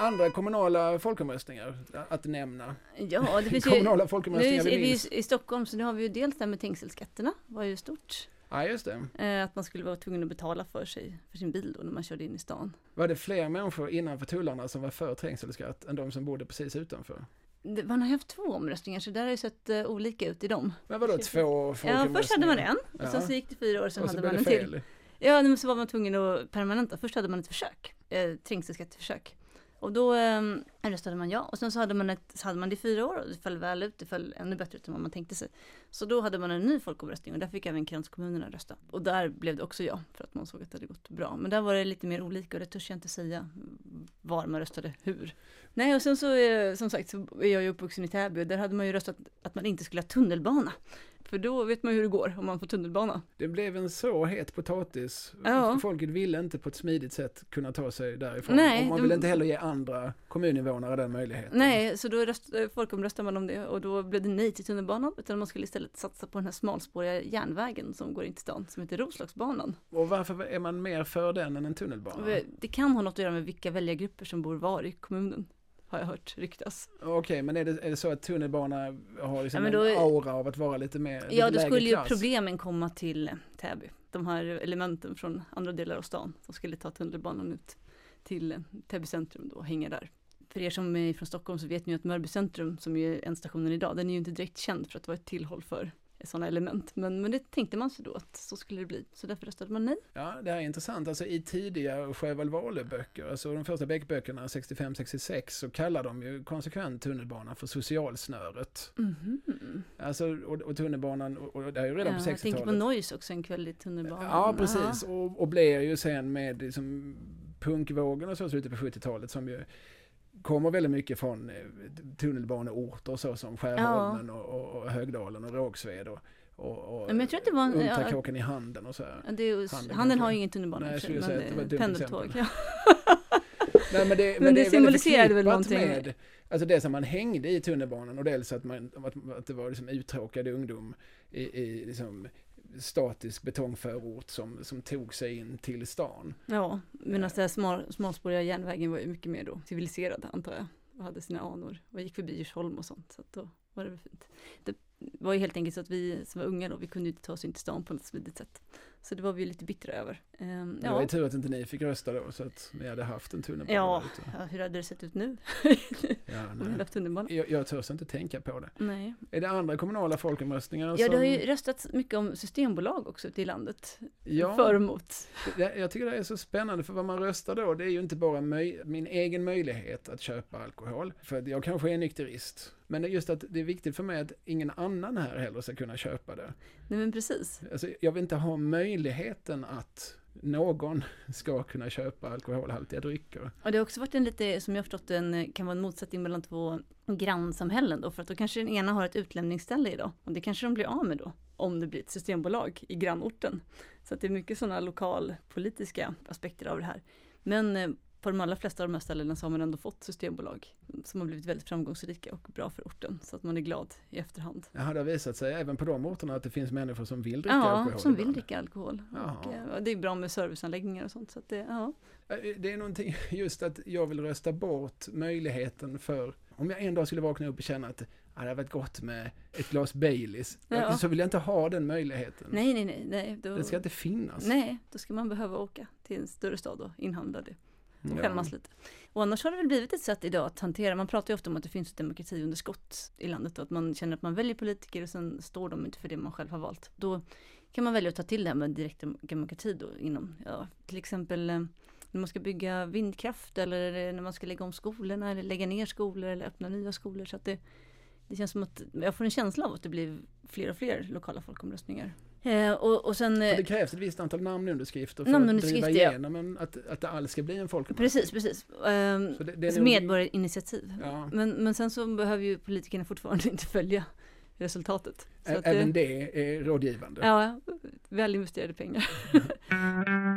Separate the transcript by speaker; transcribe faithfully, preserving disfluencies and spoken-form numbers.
Speaker 1: andra kommunala folkomröstningar att nämna?
Speaker 2: Ja, det finns
Speaker 1: kommunala
Speaker 2: ju,
Speaker 1: folkomröstningar
Speaker 2: nu är
Speaker 1: vi
Speaker 2: vi
Speaker 1: minns.
Speaker 2: i Stockholm, så nu har vi ju dels det med tingsrättsskatterna, var ju stort.
Speaker 1: Ja, just det.
Speaker 2: Eh, att man skulle vara tvungen att betala för sig, för sin bil då, när man körde in i stan.
Speaker 1: Var det fler människor innanför tullarna som var för trängselskatt än de som bodde precis utanför?
Speaker 2: Det, man har haft två omröstningar, så där har ju sett uh, olika ut i dem.
Speaker 1: Men vadå två folkomröstningar?
Speaker 2: Ja, först hade man en, och
Speaker 1: Ja.
Speaker 2: sen så gick det fyra år, sen
Speaker 1: Och så
Speaker 2: hade
Speaker 1: blev
Speaker 2: man
Speaker 1: det
Speaker 2: en till.
Speaker 1: fel.
Speaker 2: Ja, men så var man tvungen att permanenta. Först hade man ett försök, eh, trängselskatteförsök. Och då eh, röstade man ja. Och sen så hade man, ett, så hade man det i fyra år och det föll väl ut. Det föll ännu bättre ut än vad man tänkte sig. Så då hade man en ny folkomröstning och där fick även kranskommunerna rösta. Och där blev det också ja, för att man såg att det hade gått bra. Men där var det lite mer olika och det törs jag inte säga var man röstade hur. Nej, och sen så, eh, som sagt, så är jag ju uppvuxen i Täby och där hade man ju röstat att man inte skulle ha tunnelbana. För då vet man hur det går om man får tunnelbana.
Speaker 1: Det blev en så het potatis.
Speaker 2: Ja.
Speaker 1: Folket ville inte på ett smidigt sätt kunna ta sig därifrån.
Speaker 2: Nej,
Speaker 1: och man
Speaker 2: de-
Speaker 1: ville inte heller ge andra kommuninvånare den möjligheten.
Speaker 2: Nej, så då röst, folkomröstade man om det och då blev det nej till tunnelbanan, utan man skulle istället satsa på den här smalspåriga järnvägen som går in till stan, som heter Roslagsbanan.
Speaker 1: Och varför är man mer för den än en tunnelbana?
Speaker 2: Det kan ha något att göra med vilka väljargrupper som bor var i kommunen, har jag hört ryktas.
Speaker 1: Okej, men är det, är det så att tunnelbana har liksom
Speaker 2: Ja, men då
Speaker 1: en
Speaker 2: är-
Speaker 1: aura av att vara lite mer lite
Speaker 2: Ja, då
Speaker 1: lägre
Speaker 2: skulle ju
Speaker 1: klass?
Speaker 2: problemen komma till Täby. De här elementen från andra delar av stan som skulle ta tunnelbanan ut till Täby centrum då och hänga där. För er som är från Stockholm så vet ni ju att Mörby centrum, som ju är ändstationen idag, den är ju inte direkt känd för att vara ett tillhåll för sådana element. Men, men det tänkte man sig då att så skulle det bli. Så därför röstade man nej.
Speaker 1: Ja, det här är intressant. Alltså i tidiga Sjöwall Wahlöö-böcker, alltså de första Beck-böckerna sextiofem sextiosex, så kallar de ju konsekvent tunnelbanan för socialsnöret.
Speaker 2: Mhm.
Speaker 1: Alltså, och, och tunnelbanan, och, och det är ju redan
Speaker 2: Ja,
Speaker 1: på
Speaker 2: jag tänker på
Speaker 1: sextiotalet.
Speaker 2: Noise också, en kväll i tunnelbanan.
Speaker 1: Ja, precis. Och, och blev ju sen med liksom, punkvågen och så slutet på sjuttiotalet som ju kommer väldigt mycket från eh, tunnelbaneorter så som Skärholmen och, och, och Högdalen och Rågsved och, och, och
Speaker 2: Ja, men jag tror att det var en-
Speaker 1: Ultrakåken i Handen och så här.
Speaker 2: Ja, det är ju,
Speaker 1: Handen
Speaker 2: handen
Speaker 1: kanske.
Speaker 2: har ju ingen tunnelbana,
Speaker 1: Nej,
Speaker 2: i och
Speaker 1: jag
Speaker 2: för
Speaker 1: skulle
Speaker 2: sig,
Speaker 1: säga
Speaker 2: men
Speaker 1: att det var ett
Speaker 2: det är
Speaker 1: dumt
Speaker 2: pendeltåg.
Speaker 1: exempel.
Speaker 2: Ja.
Speaker 1: Nej, men det, men
Speaker 2: Men
Speaker 1: det
Speaker 2: det
Speaker 1: är
Speaker 2: symboliserade väl
Speaker 1: väldigt förknippat
Speaker 2: någonting.
Speaker 1: med, alltså det som man hängde i tunnelbanan och dels att, man, att, att det var liksom uttråkad ungdom i, i liksom statisk betongförort som, som tog sig in till stan.
Speaker 2: Ja, medan den här smal, smalspåriga järnvägen var ju mycket mer då civiliserad, antar jag. Och hade sina anor. Och gick förbi Djursholm och sånt. Så att då var det väl fint. Det var ju helt enkelt så att vi som var unga då, vi kunde ju inte ta oss in till stan på något smidigt sätt. Så det var vi ju lite bittra över. Ehm,
Speaker 1: Det var ju
Speaker 2: ja.
Speaker 1: tur att inte ni fick rösta då så att ni hade haft en tunnelbana
Speaker 2: Ja,
Speaker 1: där ute.
Speaker 2: ja, hur hade det sett ut nu?
Speaker 1: Ja,
Speaker 2: Om vi hade
Speaker 1: nej.
Speaker 2: haft tunnelbana.
Speaker 1: Jag, jag törs inte tänka på det.
Speaker 2: Nej.
Speaker 1: Är det andra kommunala folkomröstningar
Speaker 2: Ja,
Speaker 1: som...
Speaker 2: det har ju röstats mycket om systembolag också ute i landet.
Speaker 1: Ja,
Speaker 2: För och emot.
Speaker 1: det, jag tycker det är så spännande för vad man röstar då, det är ju inte bara möj, min egen möjlighet att köpa alkohol. För att jag kanske är nykterist. Men det är just att det är viktigt för mig att ingen annan här heller ska kunna köpa det.
Speaker 2: Nej, men precis.
Speaker 1: Alltså, jag vill inte ha möjligheten att någon ska kunna köpa alkoholhaltiga drycker.
Speaker 2: Och det har också varit en lite, som jag har förstått, en, kan vara en motsättning mellan två grannsamhällen då, för att då kanske den ena har ett utlämningsställe idag och det kanske de blir av med då om det blir ett systembolag i grannorten. Så att det är mycket sådana lokalpolitiska aspekter av det här. Men eh, på de allra flesta av de här ställena så har man ändå fått systembolag som har blivit väldigt framgångsrika och bra för orten, så att man är glad i efterhand.
Speaker 1: Det har visat sig även på de orterna att det finns människor som vill dricka
Speaker 2: Ja,
Speaker 1: alkohol.
Speaker 2: som vill
Speaker 1: ibland.
Speaker 2: dricka alkohol.
Speaker 1: Jaha.
Speaker 2: Och, eh, och det är bra med serviceanläggningar och sånt. Så att det, ja.
Speaker 1: Det är någonting just att jag vill rösta bort möjligheten för, om jag en dag skulle vakna upp och känna att ah, det hade varit gott med ett glas Baileys,
Speaker 2: Ja.
Speaker 1: så vill jag inte ha den möjligheten.
Speaker 2: Nej, nej, nej. nej då,
Speaker 1: Det ska inte finnas.
Speaker 2: nej, då ska man behöva åka till en större stad och inhandla det. Och
Speaker 1: Ja.
Speaker 2: skämmas lite. Och annars har det väl blivit ett sätt idag att hantera, man pratar ju ofta om att det finns ett demokratiunderskott i landet och att man känner att man väljer politiker och sen står de inte för det man själv har valt. Då kan man välja att ta till det här med direkt demokrati då inom, ja, till exempel eh, när man ska bygga vindkraft eller när man ska lägga om skolorna eller lägga ner skolor eller öppna nya skolor, så att det, det känns som att jag får en känsla av att det blir fler och fler lokala folkomröstningar. Eh, och, och sen, eh,
Speaker 1: Och det krävs ett visst antal namnunderskrifter för
Speaker 2: Namnunderskrifter,
Speaker 1: att driva
Speaker 2: ja.
Speaker 1: igenom en, att, att det alls ska bli en folkomröstning.
Speaker 2: precis, precis. Um,
Speaker 1: Så det- det är
Speaker 2: alltså
Speaker 1: nog-
Speaker 2: medborgarinitiativ.
Speaker 1: Ja.
Speaker 2: Men, men sen så behöver ju politikerna fortfarande inte följa resultatet. Så
Speaker 1: Ä-
Speaker 2: att
Speaker 1: Även
Speaker 2: det,
Speaker 1: det är rådgivande.
Speaker 2: ja, väl investerade pengar.